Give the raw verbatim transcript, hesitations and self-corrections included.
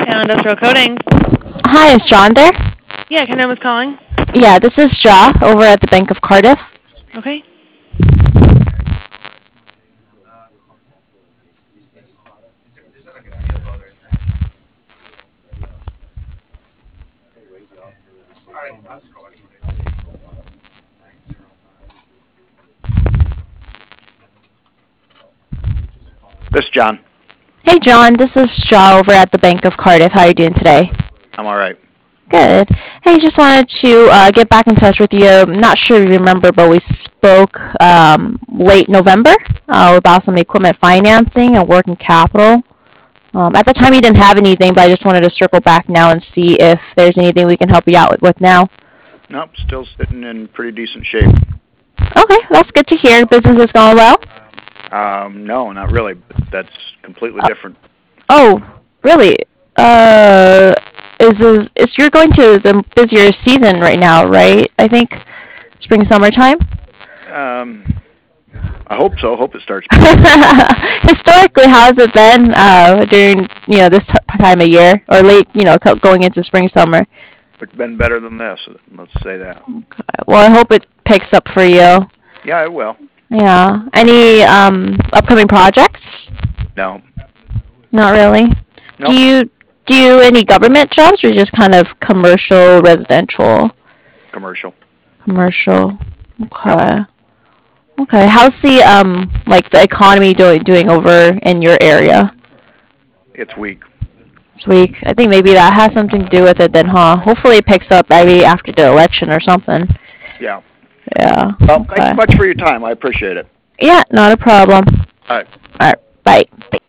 Down Industrial Coatings. Hi, is John there? Yeah, can I know who's calling? Yeah, this is Ja over at the Bank of Cardiff. Okay. This is John. Hey, John, this is Ja over at the Bank of Cardiff. How are you doing today? I'm all right. Good. Hey, just wanted to uh, get back in touch with you. I'm not sure if you remember, but we spoke um, late November uh, about some equipment financing and working capital. Um, at the time, you didn't have anything, but I just wanted to circle back now and see if there's anything we can help you out with, with now. Nope, still sitting in pretty decent shape. Okay, that's good to hear. Business is going well? Um, no, not really. But that's completely Uh, different. oh, really? Uh, is this, is you're going to the busier season right now, right? I think spring, summertime. Um, I hope so. Hope it starts picking up. Historically, how has it been uh, during you know this t- time of year or late you know co- going into spring, summer? It's been better than this. Let's say that. Well, I hope it picks up for you. Yeah, it will. Yeah. Any um, upcoming projects? No, Not really. Do nope. you do any government jobs or just kind of commercial, residential? Commercial. Commercial. Yep. Okay. Okay. How's the um like the economy doing doing over in your area It's weak. this week? I think maybe that has something to do with it then, huh? Hopefully it picks up maybe after the election or something. Yeah. Yeah. Well, thanks Okay. much for your time. I appreciate it. Yeah, not a problem. All right. All right. Bye.